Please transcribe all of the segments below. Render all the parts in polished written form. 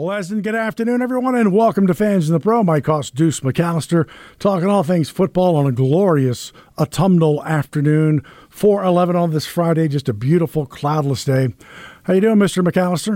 Pleasant good afternoon, everyone, and welcome to Fans in the Pro. Mike Hoss, Deuce McAllister, talking all things football on a glorious autumnal afternoon. 4:11 on this Friday, just a beautiful, cloudless day. How you doing, Mr. McAllister?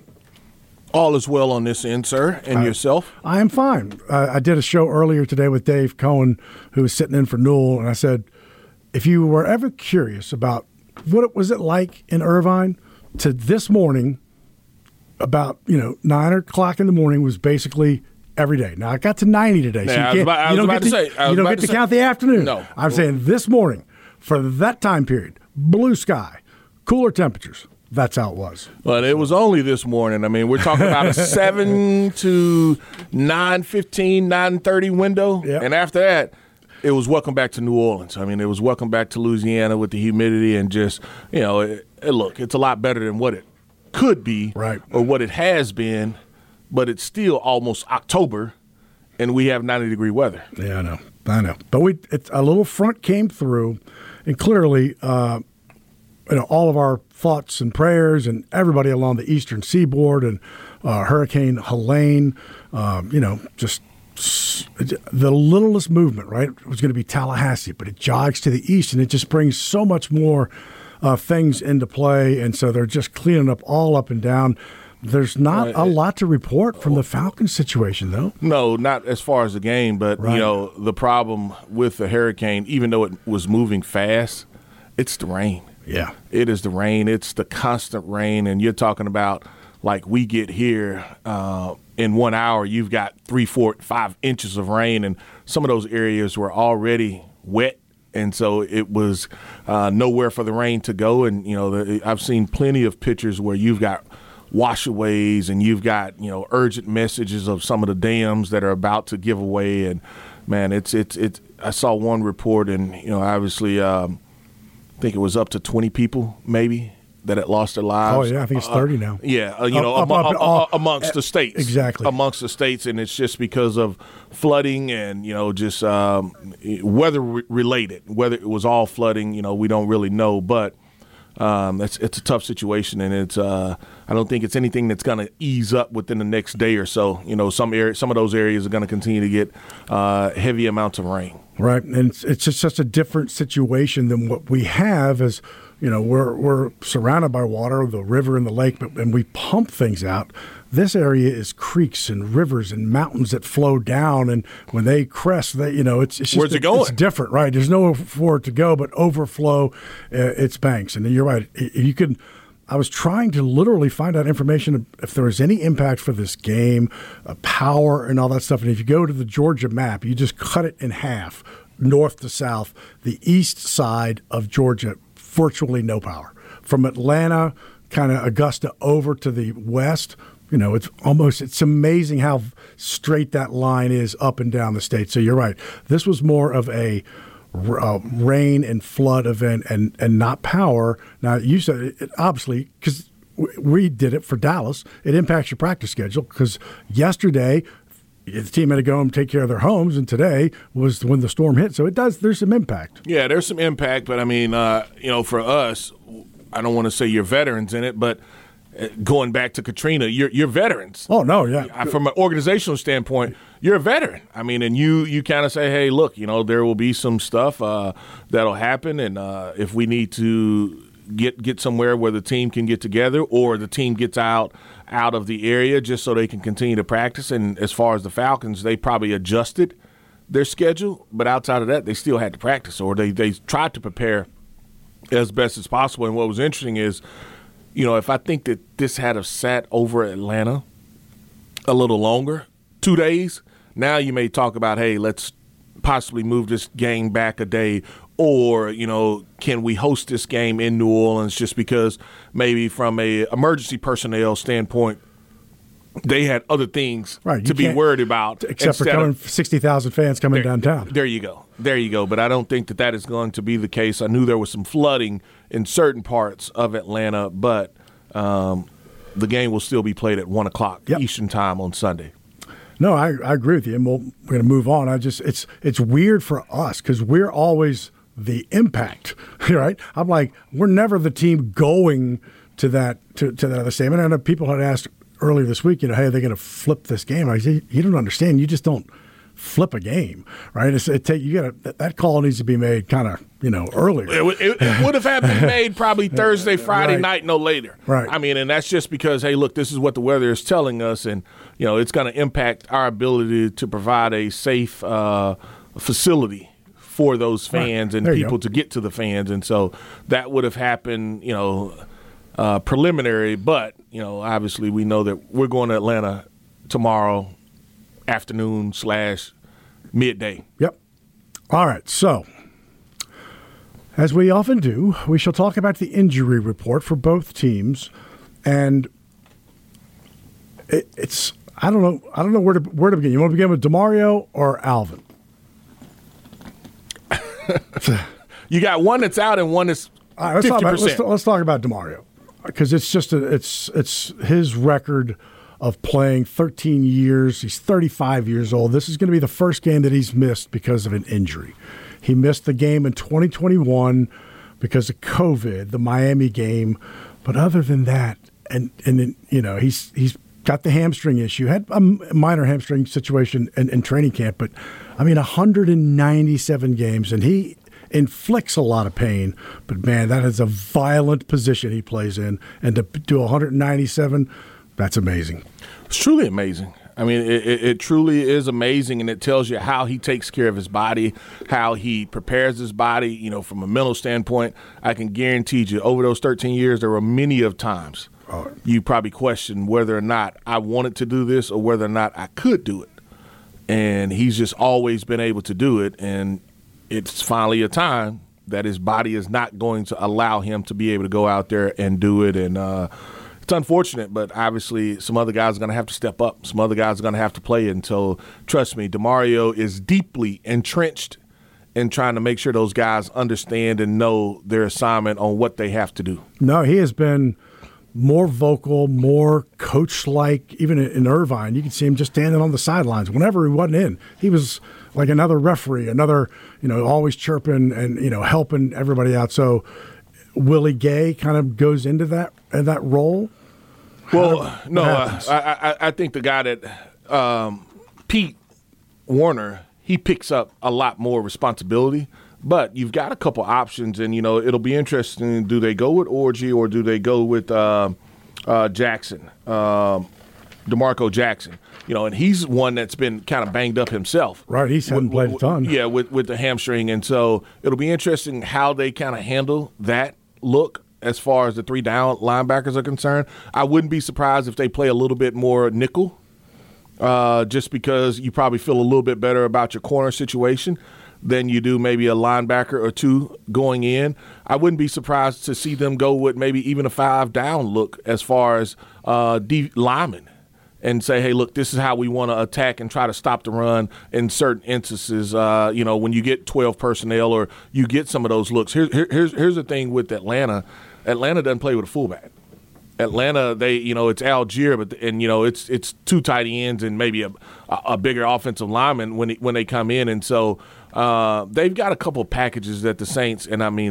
All is well on this end, sir. And yourself? I am fine. I did a show earlier today with Dave Cohen, who was sitting in for Newell, and I said, if you were ever curious about what was it like in Irvine to this morning, about 9 o'clock in the morning was basically every day. Now I got to 90 today, so you don't get to count the afternoon. No, I'm saying this morning for that time period, blue sky, cooler temperatures. That's how it was. But it was only this morning. I mean, we're talking about a 7 to 9:15, 9:30 window, Yep. and after that, it was welcome back to New Orleans. I mean, it was welcome back to Louisiana with the humidity and just look, it's a lot better than what it could be, right, or what it has been, but it's still almost October, and we have 90-degree weather. Yeah, I know. But a little front came through, and clearly, all of our thoughts and prayers, and everybody along the eastern seaboard, and Hurricane Helene, just the littlest movement, right? It was going to be Tallahassee, but it jogs to the east, and it just brings so much more things into play, and so they're just cleaning up all up and down. There's not a lot to report from the Falcons situation, though. No, not as far as the game, but, right. The problem with the hurricane, even though it was moving fast, it's the rain. Yeah. It is the rain. It's the constant rain, and you're talking about, like we get here in 1 hour, you've got 3, 4, 5 inches of rain, and some of those areas were already wet. And so it was nowhere for the rain to go. And, I've seen plenty of pictures where you've got washaways and you've got, urgent messages of some of the dams that are about to give away. And, man, it's I saw one report, and, obviously I think it was up to 20 people maybe that had lost their lives. Oh, yeah, I think it's 30 now. Yeah, amongst the states. Exactly. Amongst the states, and it's just because of flooding and, just weather-related. Whether it was all flooding, we don't really know. But it's a tough situation, and it's I don't think it's anything that's going to ease up within the next day or so. Some of those areas are going to continue to get heavy amounts of rain. Right, and it's just such a different situation than what we have as – we're surrounded by water, the river and the lake, and we pump things out. This area is creeks and rivers and mountains that flow down, and when they crest, it's just where's it going? It's different, right? There's nowhere for it to go but overflow its banks. And you're right. I was trying to literally find out information if there was any impact for this game, power and all that stuff. And if you go to the Georgia map, you just cut it in half, north to south, the east side of Georgia, virtually no power. From Atlanta, kind of Augusta over to the west, it's amazing how straight that line is up and down the state. So you're right. This was more of a rain and flood event and not power. Now, you said it obviously, because we did it for Dallas, it impacts your practice schedule because yesterday the team had to go and take care of their homes, and today was when the storm hit. So there's some impact. Yeah, there's some impact, but I mean, for us, I don't want to say you're veterans in it, but going back to Katrina, you're veterans. Oh, no, yeah. From an organizational standpoint, you're a veteran. I mean, and you kind of say, hey, look, there will be some stuff that'll happen, and if we need to get somewhere where the team can get together or the team gets out of the area just so they can continue to practice. And as far as the Falcons, they probably adjusted their schedule, but outside of that, they still had to practice, or they tried to prepare as best as possible. And what was interesting is, if I think that this had have sat over Atlanta a little longer, 2 days, now you may talk about, hey, let's possibly move this game back a day, or, can we host this game in New Orleans just because maybe from a emergency personnel standpoint, they had other things to be worried about. Except for 60,000 fans coming downtown. There you go. But I don't think that is going to be the case. I knew there was some flooding in certain parts of Atlanta, but the game will still be played at 1 o'clock Eastern time on Sunday. No, I agree with you, and we're going to move on. It's weird for us because we're always the impact, right? I'm like, we're never the team going to that other stadium. And I know people had asked earlier this week, hey, they're going to flip this game. I said, you don't understand. You just don't flip a game, right? That call needs to be made kind of, earlier. It would have had been made probably Thursday, Friday right. night, no later. Right. I mean, and that's just because, hey, look, this is what the weather is telling us, and it's going to impact our ability to provide a safe facility for those fans and people to get to the fans, and so that would have happened, preliminary. But obviously, we know that we're going to Atlanta tomorrow afternoon/midday. Yep. All right. So, as we often do, we shall talk about the injury report for both teams, and it's I don't know where to begin. You want to begin with DeMario or Alvin? You got one that's out and one that's 50%. Let's talk about DeMario, because it's just it's his record of playing 13 years. He's 35 years old. This is going to be the first game that he's missed because of an injury. He missed the game in 2021 because of COVID, the Miami game. But other than that, and he's got the hamstring issue. Had a minor hamstring situation in training camp, but 197 games, and he inflicts a lot of pain. But man, that is a violent position he plays in, and to do 197. That's amazing. It's truly amazing. I mean, it truly is amazing, and it tells you how he takes care of his body, how he prepares his body, from a mental standpoint. I can guarantee you, over those 13 years, there were many of times you probably questioned whether or not I wanted to do this or whether or not I could do it. And he's just always been able to do it, and it's finally a time that his body is not going to allow him to be able to go out there and do it. And it's unfortunate, but obviously some other guys are going to have to step up. Some other guys are going to have to play it. And so, trust me, DeMario is deeply entrenched in trying to make sure those guys understand and know their assignment on what they have to do. No, he has been more vocal, more coach-like. Even in Irvine, you can see him just standing on the sidelines. Whenever he wasn't in, he was like another referee, always chirping and, helping everybody out. So Willie Gay kind of goes into that role? Well, I think the guy that Pete Warner, he picks up a lot more responsibility, but you've got a couple options, and, it'll be interesting. Do they go with Orji or do they go with Jackson, DeMarco Jackson? And he's one that's been kind of banged up himself. Right, he hasn't played a ton. Yeah, with the hamstring, and so it'll be interesting how they kind of handle that look as far as the three down linebackers are concerned. I wouldn't be surprised if they play a little bit more nickel, just because you probably feel a little bit better about your corner situation than you do maybe a linebacker or two going in. I wouldn't be surprised to see them go with maybe even a 5-down look as far as linemen, and say, hey, look, this is how we want to attack and try to stop the run in certain instances. When you get 12 personnel or you get some of those looks. Here's the thing with Atlanta. Atlanta doesn't play with a fullback. Atlanta, it's Algier, but it's two tight ends and maybe a bigger offensive lineman when they come in, and so they've got a couple of packages that the Saints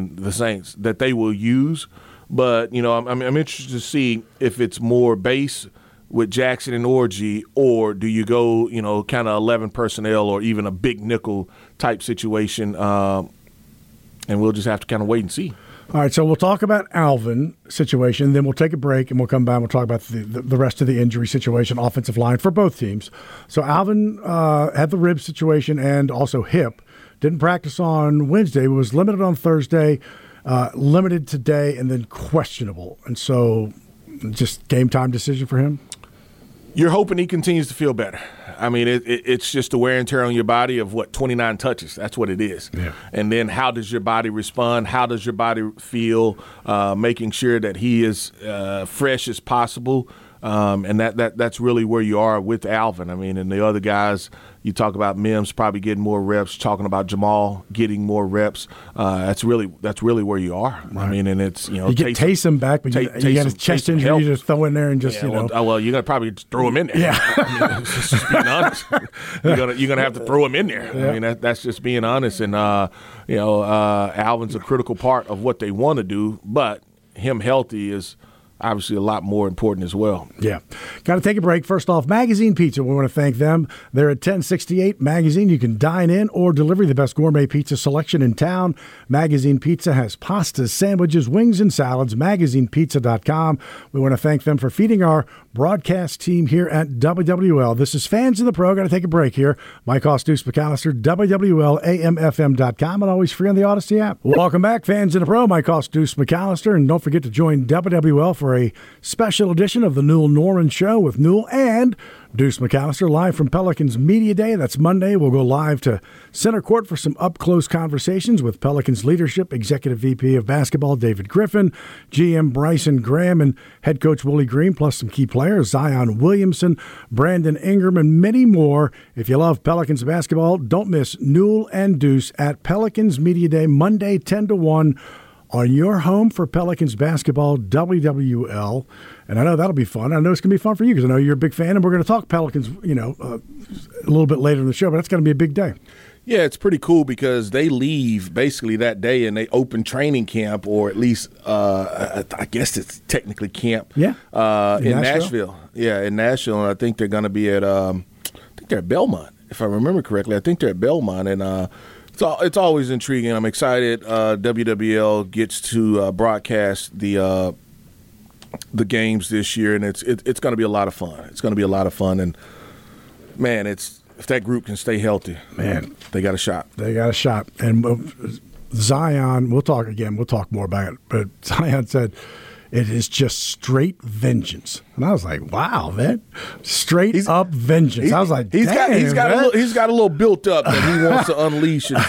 that they will use. But I'm interested to see if it's more base with Jackson and Orji, or do you go, kind of 11 personnel or even a big nickel type situation, and we'll just have to kind of wait and see. All right, so we'll talk about Alvin situation, then we'll take a break, and we'll come back and we'll talk about the rest of the injury situation, offensive line for both teams. So Alvin had the rib situation and also hip. Didn't practice on Wednesday, was limited on Thursday, limited today, and then questionable. And so just game time decision for him? You're hoping he continues to feel better. I mean, it's just the wear and tear on your body of 29 touches. That's what it is. Yeah. And then how does your body respond? How does your body feel? Making sure that he is fresh as possible. And that's really where you are with Alvin. I mean, and the other guys, you talk about Mims probably getting more reps, talking about Jamal getting more reps. That's really where you are. Right. I mean, and it's, you get Taysom back, but you got his chest injury you just throw in there and just, Well, you're going to probably throw him in there. Yeah. I mean, just being honest. You're gonna have to throw him in there. Yeah. I mean, that's just being honest. And, Alvin's a critical part of what they want to do, but him healthy is – obviously a lot more important as well. Yeah. Got to take a break. First off, Magazine Pizza. We want to thank them. They're at 1068 Magazine. You can dine in or deliver the best gourmet pizza selection in town. Magazine Pizza has pastas, sandwiches, wings, and salads. MagazinePizza.com. We want to thank them for feeding our broadcast team here at WWL. This is Fans of the Pro. Got to take a break here. Mike Hoss, Deuce McAllister, WWLAMFM.com, and always free on the Odyssey app. Welcome back, Fans of the Pro. Mike Hoss, Deuce McAllister, and don't forget to join WWL for a special edition of the Newell Norman Show with Newell and Deuce McAllister live from Pelicans Media Day. That's Monday. We'll go live to Center Court for some up-close conversations with Pelicans leadership, Executive VP of Basketball David Griffin, GM Bryson Graham, and head coach Willie Green, plus some key players, Zion Williamson, Brandon Ingram, and many more. If you love Pelicans basketball, don't miss Newell and Deuce at Pelicans Media Day, Monday 10 to 1 on your home for Pelicans basketball, WWL. And I know that'll be fun. I know it's going to be fun for you because I know you're a big fan, and we're going to talk Pelicans, a little bit later in the show, but that's going to be a big day. Yeah, it's pretty cool because they leave basically that day and they open training camp, or at least I guess it's technically camp. Yeah, in Nashville. Yeah, in Nashville, and I think they're going to be at they're at Belmont, if I remember correctly. I think they're at Belmont, and it's always intriguing. I'm excited. WWL gets to broadcast the games this year, and it's going to be a lot of fun. It's going to be a lot of fun, and man, if that group can stay healthy, man, they got a shot. They got a shot. And Zion, we'll talk again. We'll talk more about it. But Zion said it is just straight vengeance, and I was like, "Wow, man, straight up vengeance." I was like, he's got a little built up that he wants to unleash, and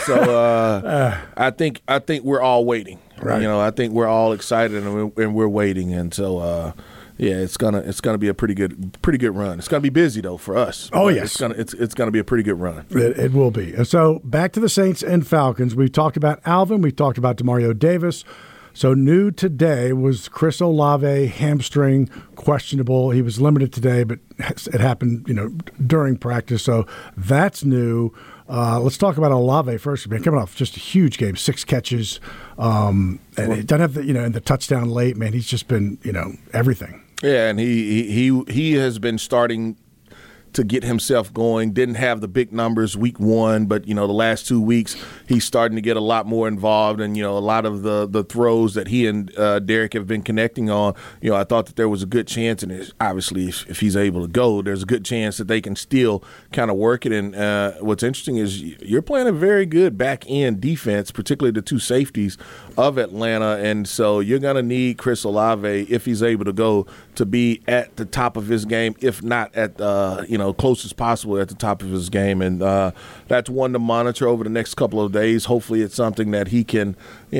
so I think we're all waiting. Right. I think we're all excited and we're waiting, and so yeah, it's gonna be a pretty good run. It's gonna be busy though for us. Oh yes, it's gonna be a pretty good run. It will be. And so back to the Saints and Falcons. We've talked about Alvin. We've talked about Demario Davis. So new today was Chris Olave, hamstring, questionable. He was limited today, but it happened, during practice. So that's new. Let's talk about Olave first. Man, coming off just a huge game, 6 catches, and it doesn't have and the touchdown late. Man, he's just been, everything. Yeah, and he has been starting to get himself going. Didn't have the big numbers week 1, but the last 2 weeks he's starting to get a lot more involved, and a lot of the throws that he and Derek have been connecting on. I thought that there was a good chance, and obviously if he's able to go, there's a good chance that they can still kind of work it. And what's interesting is you're playing a very good back end defense, particularly the 2 safeties of Atlanta, and so you're going to need Chris Olave, if he's able to go, to be at the top of his game, if not at close as possible at the top of his game. And that's one to monitor over the next couple of days. Hopefully it's something that he can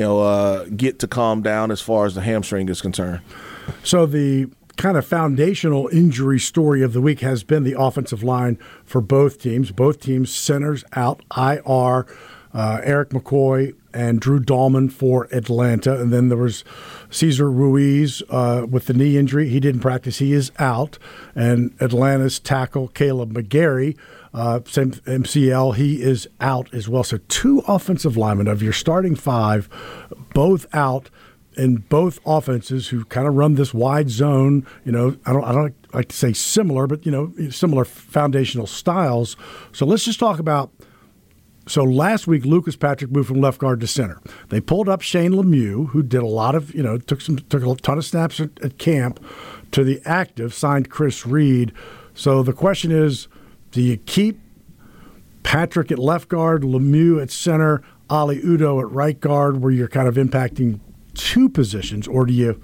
get to calm down as far as the hamstring is concerned. So the kind of foundational injury story of the week has been the offensive line for both teams. Both teams centers out, IR, Eric McCoy and Drew Dahlman for Atlanta. And then there was Cesar Ruiz with the knee injury. He didn't practice. He is out. And Atlanta's tackle, Caleb McGarry, same MCL, he is out as well. So 2 offensive linemen of your starting 5, both out in both offenses who kind of run this wide zone. I don't like to say similar, but, similar foundational styles. So let's just talk about. So last week, Lucas Patrick moved from left guard to center. They pulled up Shane Lemieux, who did a lot of, took a ton of snaps at camp, to the active, signed Chris Reed. So the question is, do you keep Patrick at left guard, Lemieux at center, Ali Udoh at right guard, where you're kind of impacting 2 positions, or do you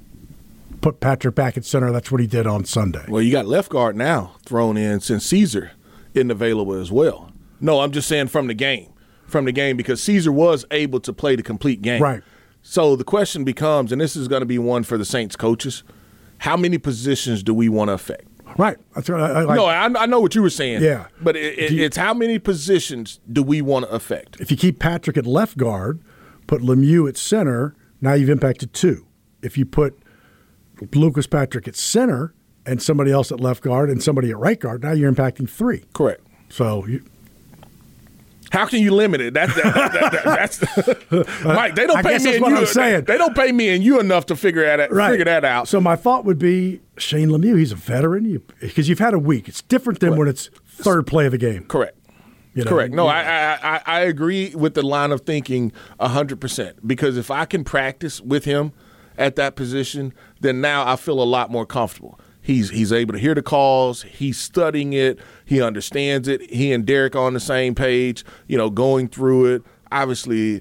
put Patrick back at center? That's what he did on Sunday. Well, you got left guard now thrown in since Cesar isn't available as well. No, I'm just saying from the game, because Cesar was able to play the complete game. Right. So the question becomes, and this is going to be one for the Saints coaches, how many positions do we want to affect? Right. That's what I like. No, I know what you were saying. Yeah. But it's how many positions do we want to affect? If you keep Patrick at left guard, put Lemieux at center, now you've impacted 2. If you put Lucas Patrick at center and somebody else at left guard and somebody at right guard, now you're impacting 3. Correct. So How can you limit it? That's Mike. They don't pay me and you. They don't pay me and you enough to figure that out. So my thought would be Shane Lemieux. He's a veteran because you've had a week. It's different than when it's third play of the game. Correct. Correct. No, I agree with the line of thinking 100%. Because if I can practice with him at that position, then now I feel a lot more comfortable. He's able to hear the calls. He's studying it. He understands it. He and Derek are on the same page, going through it. Obviously,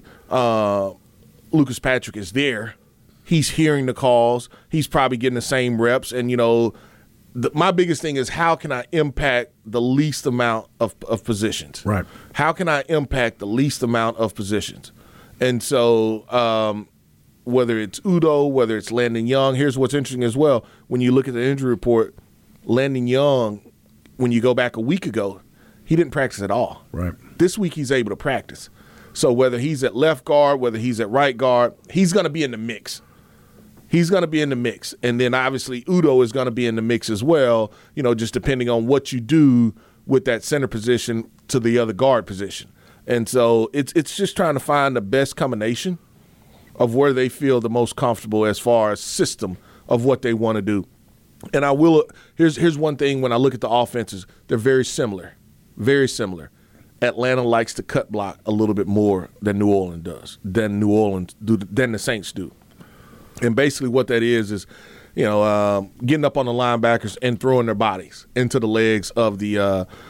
Lucas Patrick is there. He's hearing the calls. He's probably getting the same reps. And, my biggest thing is how can I impact the least amount of positions? Right. How can I impact the least amount of positions? And so whether it's Udo, whether it's Landon Young, here's what's interesting as well. When you look at the injury report, Landon Young, when you go back a week ago, he didn't practice at all. Right. This week he's able to practice. So whether he's at left guard, whether he's at right guard, he's going to be in the mix. He's going to be in the mix. And then obviously Udo is going to be in the mix as well, just depending on what you do with that center position to the other guard position. And so it's just trying to find the best combination of where they feel the most comfortable as far as system of what they want to do. And here's one thing when I look at the offenses, they're very similar, very similar. Atlanta likes to cut block a little bit more than New Orleans does, than the Saints do. And basically what that is getting up on the linebackers and throwing their bodies into the legs of the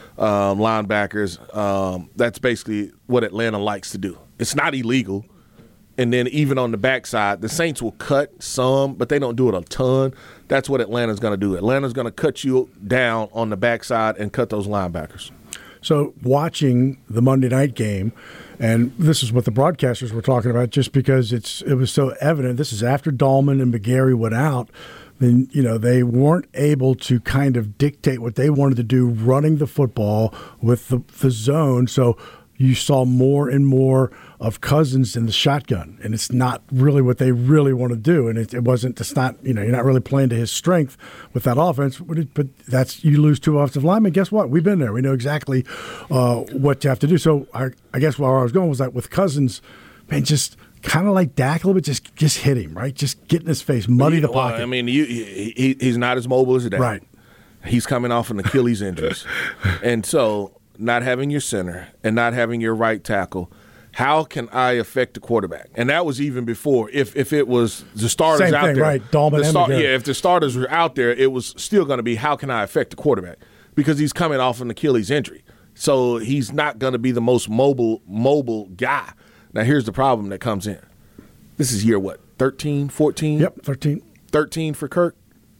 linebackers. That's basically what Atlanta likes to do. It's not illegal. And then even on the backside, the Saints will cut some, but they don't do it a ton. That's what Atlanta's going to do. Atlanta's going to cut you down on the backside and cut those linebackers. So watching the Monday night game, and this is what the broadcasters were talking about just because it was so evident. This is after Dahlman and McGarry went out. Then, they weren't able to kind of dictate what they wanted to do running the football with the zone. So you saw more and more of Cousins in the shotgun, and it's not really what they really want to do. And it's not, you're not really playing to his strength with that offense, but you lose two offensive linemen. Guess what? We've been there. We know exactly what you have to do. So I guess where I was going was that with Cousins, man, just kind of like Dak a little bit, just hit him, right? Just get in his face, muddy the pocket. Well, I mean, he's not as mobile as Dak. Right. He's coming off an Achilles injuries. And so not having your center and not having your right tackle, how can I affect the quarterback? And that was even before. If it was the starters Same out thing, there, right? Dahlman and McGarry. If the starters were out there, it was still going to be how can I affect the quarterback? Because he's coming off an Achilles injury. So he's not going to be the most mobile guy. Now here's the problem that comes in. This is year 13, 14? Yep, 13. 13 for Kirk.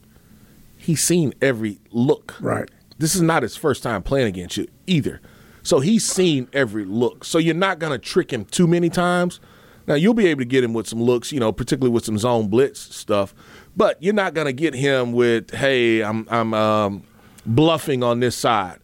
He's seen every look. Right. This is not his first time playing against you either. So he's seen every look. So you're not going to trick him too many times. Now, you'll be able to get him with some looks, particularly with some zone blitz stuff. But you're not going to get him with, hey, I'm bluffing on this side.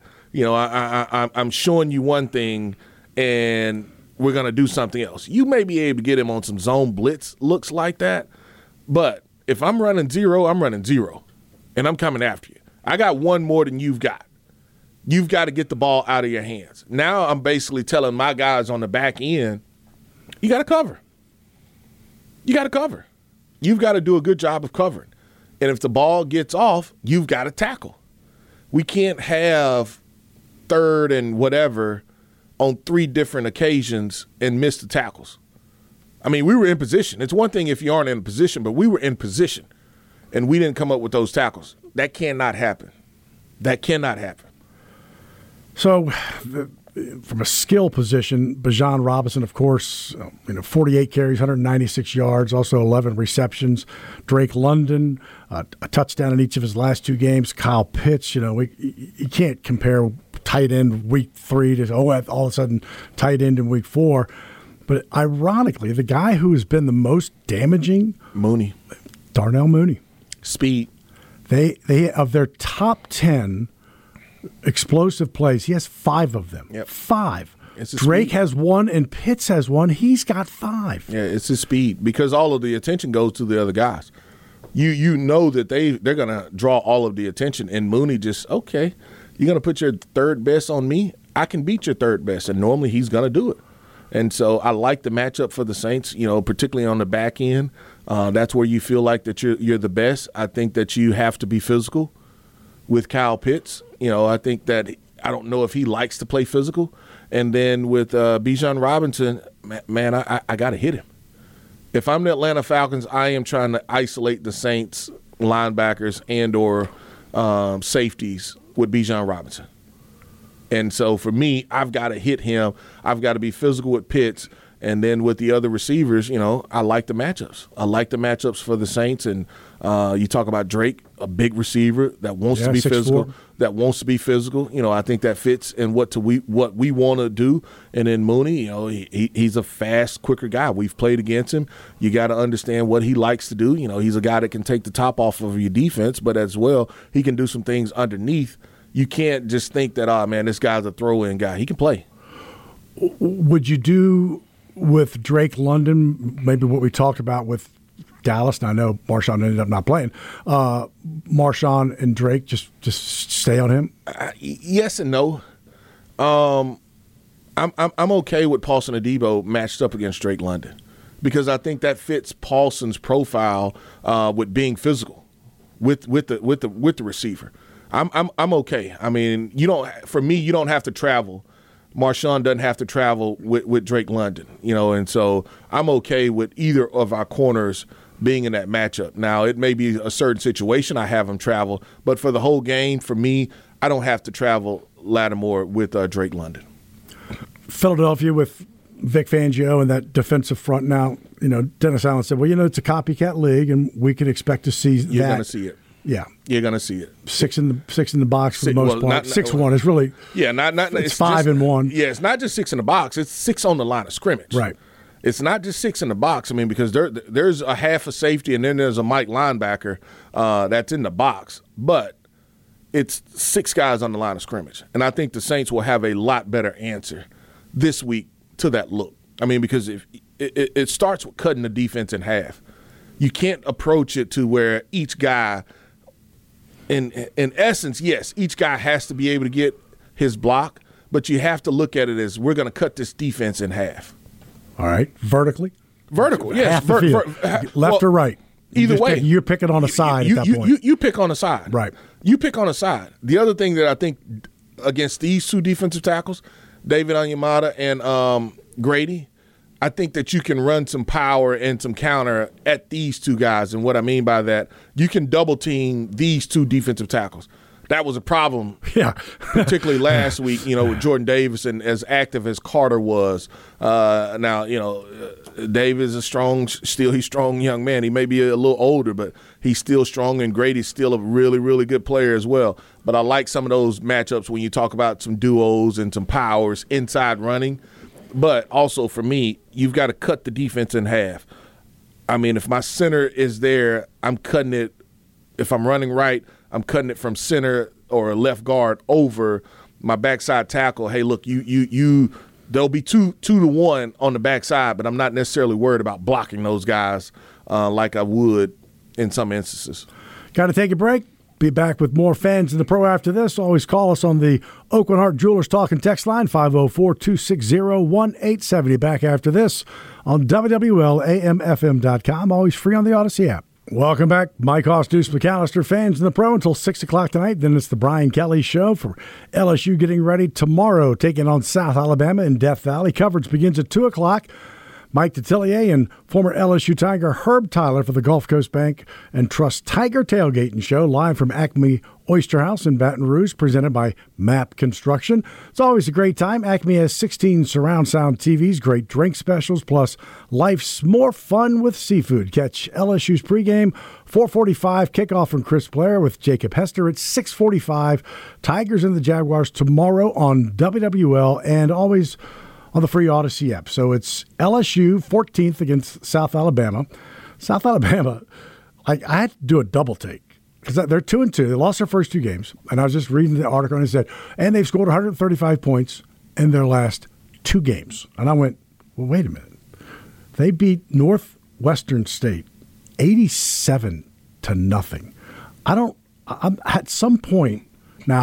I'm showing you one thing and we're going to do something else. You may be able to get him on some zone blitz looks like that. But if I'm running zero, I'm running zero. And I'm coming after you. I got one more than you've got. You've got to get the ball out of your hands. Now I'm basically telling my guys on the back end, you got to cover. You got to cover. You've got to do a good job of covering. And if the ball gets off, you've got to tackle. We can't have third and whatever on 3 different occasions and miss the tackles. I mean, we were in position. It's one thing if you aren't in position, but we were in position, and we didn't come up with those tackles. That cannot happen. That cannot happen. So, from a skill position, Bijan Robinson, of course, 48 carries, 196 yards, also 11 receptions. Drake London, a touchdown in each of his last 2 games. Kyle Pitts, you can't compare tight end week 3 to all of a sudden tight end in week 4. But ironically, the guy who has been the most damaging, Mooney, Darnell Mooney, speed. They of their top 10 explosive plays, he has 5 of them. Yep. 5. Drake has 1 and Pitts has 1. He's got 5. Yeah, it's his speed because all of the attention goes to the other guys. You know that they're going to draw all of the attention, and Mooney just, okay, you're going to put your third best on me? I can beat your third best, and normally he's going to do it. And so I like the matchup for the Saints, particularly on the back end. That's where you feel like that you're the best. I think that you have to be physical with Kyle Pitts. I think that I don't know if he likes to play physical. And then with Bijan Robinson, man, I got to hit him. If I'm the Atlanta Falcons, I am trying to isolate the Saints linebackers and or safeties with Bijan Robinson. And so for me, I've got to hit him. I've got to be physical with Pitts. And then with the other receivers, I like the matchups. I like the matchups for the Saints. And you talk about Drake, a big receiver that wants to be 6'4". physical. I think that fits in what we want to do. And then Mooney, he's a fast, quicker guy. We've played against him. You got to understand what he likes to do. He's a guy that can take the top off of your defense, but as well, he can do some things underneath. You can't just think that, this guy's a throw-in guy. He can play. Would you do with Drake London maybe what we talked about with Dallas? And I know Marshawn ended up not playing. Marshawn and Drake, just stay on him? Yes and no. I'm okay with Paulson Adebo matched up against Drake London because I think that fits Paulson's profile with being physical with the receiver. I'm okay. I mean, you don't have to travel. Marshawn doesn't have to travel with Drake London, and so I'm okay with either of our corners being in that matchup. Now, it may be a certain situation I have him travel, but for the whole game, for me, I don't have to travel Lattimore with Drake London. Philadelphia with Vic Fangio and that defensive front now, Dennis Allen said, well, it's a copycat league, and we can expect to see that. You're going to see it. Yeah, you're going to see it. Six in the box for the most part. 6-1 is really it's 5-1. Yeah, it's not just 6 in the box. It's 6 on the line of scrimmage. Right. It's not just 6 in the box. I mean, because there's a half a safety and then there's a Mike linebacker that's in the box, but it's 6 guys on the line of scrimmage, and I think the Saints will have a lot better answer this week to that look. I mean, because if it starts with cutting the defense in half, you can't approach it to where each guy. In essence, yes, each guy has to be able to get his block, but you have to look at it as we're going to cut this defense in half. All right. Vertical, yes. Half the field. Left or right. Either way. You're picking on a side at that point. You pick on a side. Right. You pick on a side. The other thing that I think against these two defensive tackles, David Onyemata and Grady, I think that you can run some power and some counter at these two guys. And what I mean by that, you can double team these two defensive tackles. That was a problem, particularly last week, with Jordan Davis and as active as Carter was. Now, Davis is he's strong young man. He may be a little older, but he's still strong, and Grady's still a really, really good player as well. But I like some of those matchups when you talk about some duos and some powers inside running. But also for me, you've got to cut the defense in half. I mean, if my center is there, I'm cutting it. If I'm running right, I'm cutting it from center or left guard over my backside tackle. Hey, look, there'll be 2-1 on the backside, but I'm not necessarily worried about blocking those guys like I would in some instances. Got to take a break. Be back with more Fans in the Pro after this. Always call us on the Oakland Heart Jewelers Talk and Text line, 504-260-1870. Back after this on WWLAMFM.com. Always free on the Odyssey app. Welcome back. Mike Hoss, Deuce McAllister, Fans in the Pro until 6 o'clock tonight. Then it's the Brian Kelly Show for LSU getting ready tomorrow, taking on South Alabama in Death Valley. Coverage begins at 2 o'clock. Mike Detillier and former LSU Tiger Herb Tyler for the Gulf Coast Bank and Trust Tiger Tailgating Show, live from Acme Oyster House in Baton Rouge, presented by MAP Construction. It's always a great time. Acme has 16 surround sound TVs, great drink specials, plus life's more fun with seafood. Catch LSU's pregame, 4:45 kickoff from Chris Blair with Jacob Hester at 6:45. Tigers and the Jaguars tomorrow on WWL, and always on the free Odyssey app. So it's LSU 14th against South Alabama. South Alabama, I had to do a double take because they're 2-2. They lost their first 2 games. And I was just reading the article and it said, and they've scored 135 points in their last 2 games. And I went, well, wait a minute. They beat Northwestern State 87-0. I'm at some point now,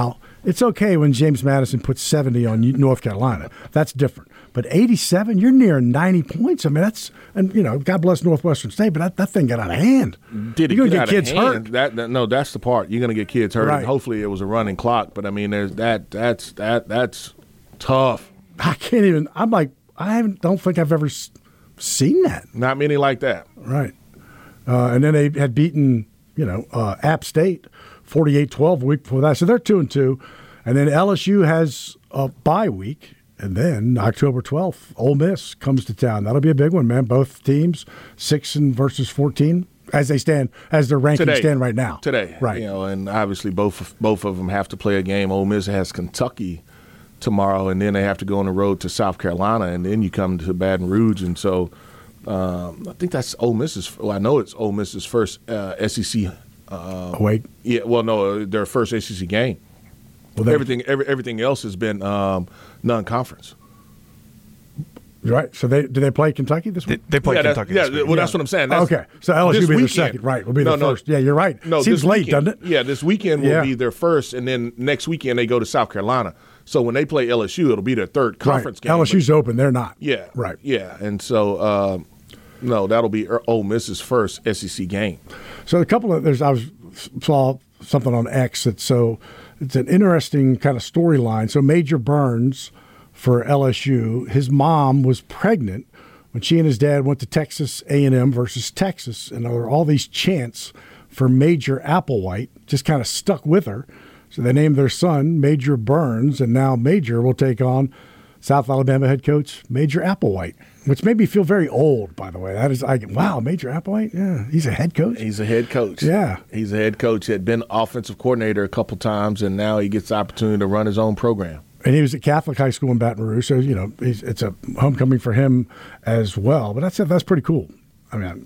It's okay when James Madison puts 70 on North Carolina. That's different. But 87, you're near 90 points. I mean, God bless Northwestern State, but that thing got out of hand. Did it You're get going to get kids hand? hurt. No, that's the part. You're going to get kids hurt. Right. And hopefully it was a running clock. But, I mean, that's tough. I can't even – I'm like, don't think I've ever seen that. Not many like that. Right. And then they had beaten, App State 48-12 a week before that. So they're 2-2. And then LSU has a bye week. And then October 12th, Ole Miss comes to town. That'll be a big one, man. Both teams, 6 versus 14, as their rankings stand right now. Today, right? And obviously both of them have to play a game. Ole Miss has Kentucky tomorrow, and then they have to go on the road to South Carolina, and then you come to Baton Rouge, and so I think that's Ole Miss's. Well, I know it's Ole Miss's first SEC. Wait. Yeah. Well, no, their first SEC game. Well, everything else has been non-conference. Right. So do they play Kentucky this week? They play Kentucky this week. Well, that's what I'm saying. Okay. So LSU will be their second. Right. Will be the first. Yeah, you're right. No, seems late, doesn't it? Yeah, this weekend will be their first, and then next weekend they go to South Carolina. So when they play LSU, it'll be their third conference game. LSU's open. They're not. Yeah. Right. Yeah. And so, no, that'll be Ole Miss's first SEC game. So I saw something on X it's an interesting kind of storyline. So Major Burns for LSU, his mom was pregnant when she and his dad went to Texas A&M versus Texas, and there were all these chants for Major Applewhite, just kind of stuck with her. So they named their son Major Burns, and now Major will take on South Alabama head coach Major Applewhite, which made me feel very old, by the way. That is, wow, Major Applewhite? Yeah, he's a head coach? He's a head coach. Yeah. He's a head coach. He had been offensive coordinator a couple times, and now he gets the opportunity to run his own program. And he was at Catholic High School in Baton Rouge, so, it's a homecoming for him as well. But that's pretty cool. I mean,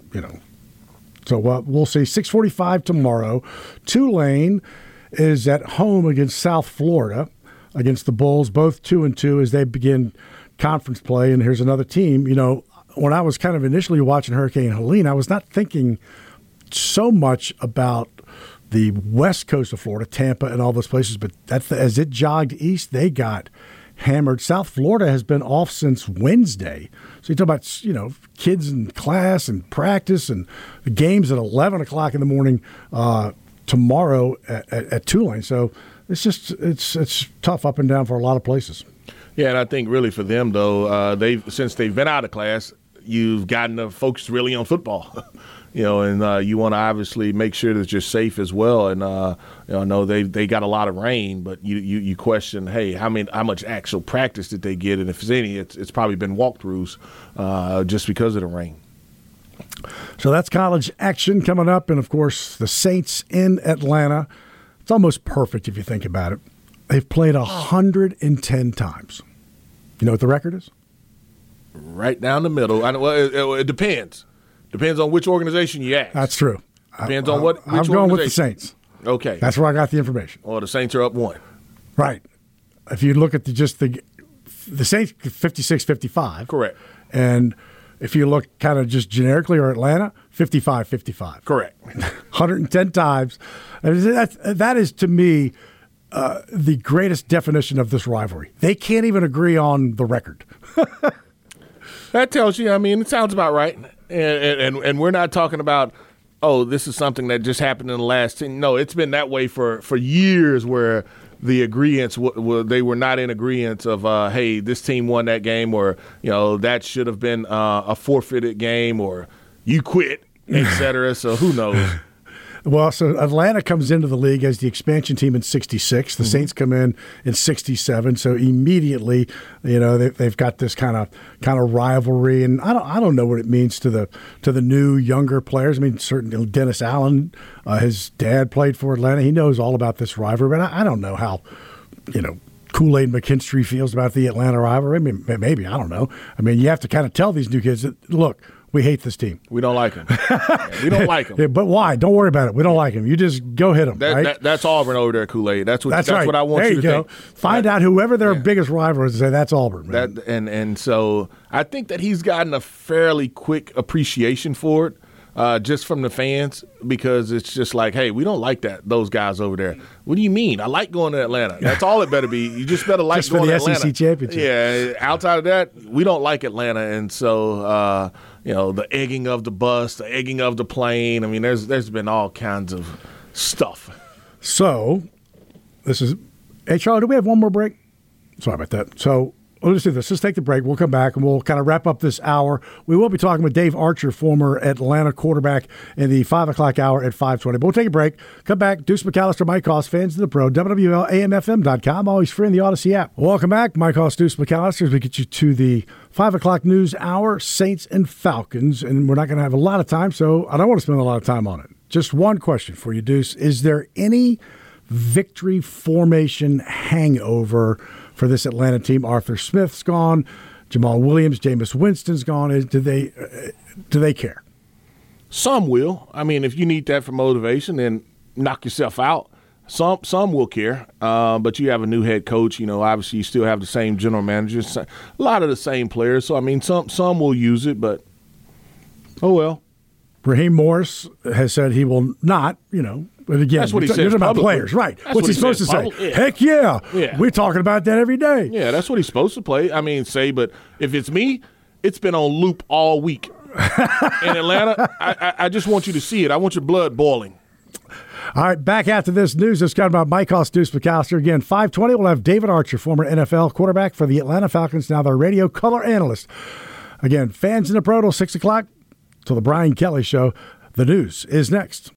So we'll see. 6:45 tomorrow. Tulane is at home against South Florida, against the Bulls, both 2-2 as they begin conference play. And here's another team. When I was kind of initially watching Hurricane Helene, I was not thinking so much about the west coast of Florida, Tampa and all those places, but as it jogged east, they got hammered. South Florida has been off since Wednesday. So you talk about, kids in class and practice and the games at 11 o'clock in the morning tomorrow at Tulane. So it's tough up and down for a lot of places. Yeah, and I think really for them, though, since they've been out of class, you've gotten to focus really on football. And you want to obviously make sure that you're safe as well. And I know they got a lot of rain, but you question, hey, how much actual practice did they get? And if there's any, it's probably been walkthroughs just because of the rain. So that's college action coming up, and of course the Saints in Atlanta. It's almost perfect if you think about it. They've played 110 times. You know what the record is? Right down the middle. It depends. Depends on which organization you ask. That's true. Depends on which I'm going with the Saints. Okay. That's where I got the information. Well, the Saints are up 1. Right. If you look at the Saints 56-55. Correct. And if you look kind of just generically, or Atlanta, 55-55. Correct. 110 times. And that is, to me, the greatest definition of this rivalry. They can't even agree on the record. That tells you, it sounds about right. And we're not talking about, this is something that just happened in the last 10. No, it's been that way for years where the agreements, they were not in agreement of, hey, this team won that game, or, that should have been a forfeited game, or you quit, et cetera. So who knows? Well, so Atlanta comes into the league as the expansion team in 66. The Saints come in 67. So immediately, they've got this kind of rivalry, and I don't know what it means to the new younger players. Certainly Dennis Allen, his dad played for Atlanta. He knows all about this rivalry, but I don't know how Kool-Aid McKinstry feels about the Atlanta rivalry. Maybe I don't know. You have to kind of tell these new kids that, look, we hate this team. We don't like them. We don't like them. Yeah, but why? Don't worry about it. We don't like them. You just go hit them. Right? That's Auburn over there, Kool-Aid. That's right. what I want there you to go. think. Find out whoever their biggest rival is and say, that's Auburn. Man. And so I think that he's gotten a fairly quick appreciation for it. just from the fans, because it's just like, hey, we don't like those guys over there. What do you mean? I like going to Atlanta. That's all it better be. You just better like just going for the to Atlanta. SEC championship. Yeah, outside of that, we don't like Atlanta, and so the egging of the bus, the egging of the plane. I mean, there's been all kinds of stuff. So, this is HR. Do we have one more break? Sorry about that. So, let's do this. Let's take the break. We'll come back, and we'll kind of wrap up this hour. We will be talking with Dave Archer, former Atlanta quarterback, in the 5 o'clock hour at 5:20. But we'll take a break. Come back. Deuce McAllister, Mike Hoss, Fans of the Pro, WWL-AMFM.com. Always free in the Odyssey app. Welcome back. Mike Hoss, Deuce McAllister, as we get you to the 5 o'clock news hour, Saints and Falcons. And we're not going to have a lot of time, so I don't want to spend a lot of time on it. Just one question for you, Deuce. Is there any victory formation hangover for this Atlanta team? Arthur Smith's gone, Jamal Williams, Jameis Winston's gone. Do they care? Some will. I mean, if you need that for motivation, then knock yourself out. Some will care, but you have a new head coach. Obviously you still have the same general managers, a lot of the same players. So I mean, some will use it, but oh well. Raheem Morris has said he will not. But again, that's what he says. You're talking about publicly. Players, right? That's What's he supposed to say? Yeah. Heck yeah. We're talking about that every day. Yeah, that's what he's supposed to say. But if it's me, it's been on loop all week in Atlanta. I just want you to see it. I want your blood boiling. All right, back after this news. It's got about Mike Hoss, Deuce McAllister. Again, 5:20. We'll have David Archer, former NFL quarterback for the Atlanta Falcons, now their radio color analyst. Again, Fans in the Pro till 6 o'clock till the Brian Kelly Show. The news is next.